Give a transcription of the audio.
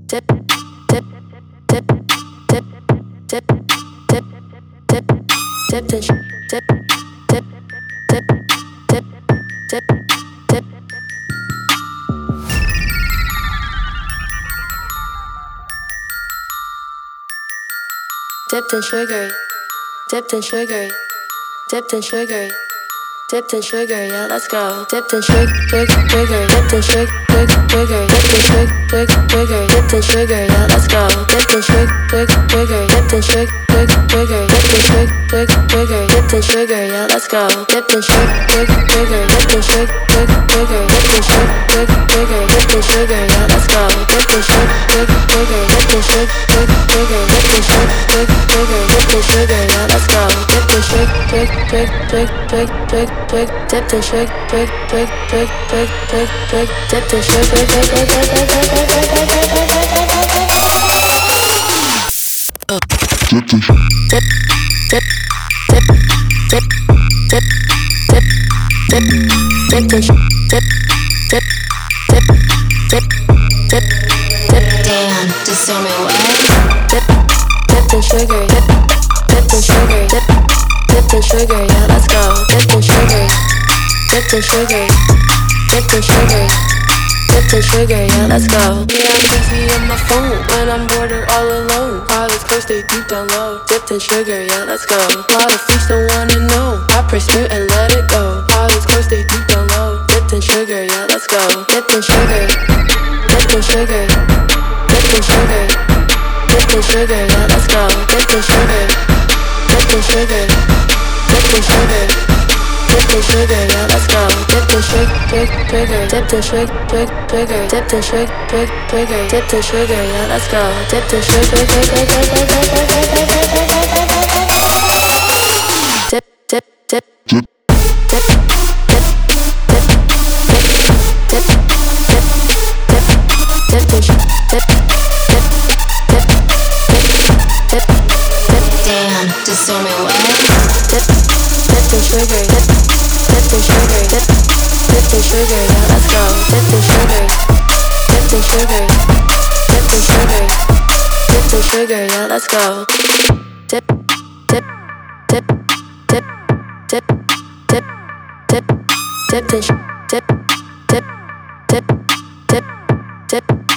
dip, dip, dip, dip, dip, dip, dip, dipped in dip, dip, dip, dip, dip, dip. Dipped in sugar, dipped in sugar, dipped in sugar. Dipped in sugar, yeah, let's go. Dipped in sugar, dipped in sugar, dipped in sugar, dipped in sugar, yeah, let's go. Dipped in sugar, dipped in sugar, dipped in sugar, dipped in sugar, yeah, let's go. Dipped in sugar, dipped in sugar, dipped in sugar, dipped in sugar, yeah, let's go. Dipped in sugar, dipped in sugar, dipped in sugar, dipped in sugar, yeah, let's go. Dipped in sugar, dipped in sugar, dipped in sugar, dip, dip, dip, dip, dip, dip, dip, dipped in sugar, dip, dip, dip, dip, dip, dip. Damn, just tell me what. Dip, dipped in sugar, dip, dipped in sugar, dip, dipped in sugar, yeah, let's go. Dipped in sugar, dipped in sugar, dipped in sugar, dipped in sugar, yeah, let's go. Yeah, I'm busy on my phone when I'm bored or all alone. All this close, stay deep down low. Dipped in sugar, yeah, let's go. All the freaks don't wanna know. I press mute and let it go. All this close, stay deep down low. Dipped in sugar, yeah, let's go. Dipped in sugar, dipped in sugar, dipped in sugar, dipped in sugar, yeah, let's go. Dipped in sugar, dipped in sugar, dipped in sugar, dipped in sugar, yeah, let's go. Dipped in sugar, dipped in sugar, dipped in sugar, dipped in sugar, yeah, let's go. Dipped in sugar, dip, dip, dip, dip, dip, dip, dip, dip, dip, dip, dipped in sugar, dip, dip, dip, dip, dip, dip. Damn, just tell me what. Dip, dipped in sugar, dip, dipped in sugar, dip, dipped in sugar, yeah, let's go. Dipped in sugar, dipped in sugar, dipped in sugar, dipped in sugar, yeah, let's go. Dip, dip, dip, dip, dip, dip, dip, dipped in dip, dip, dip, dip, dip.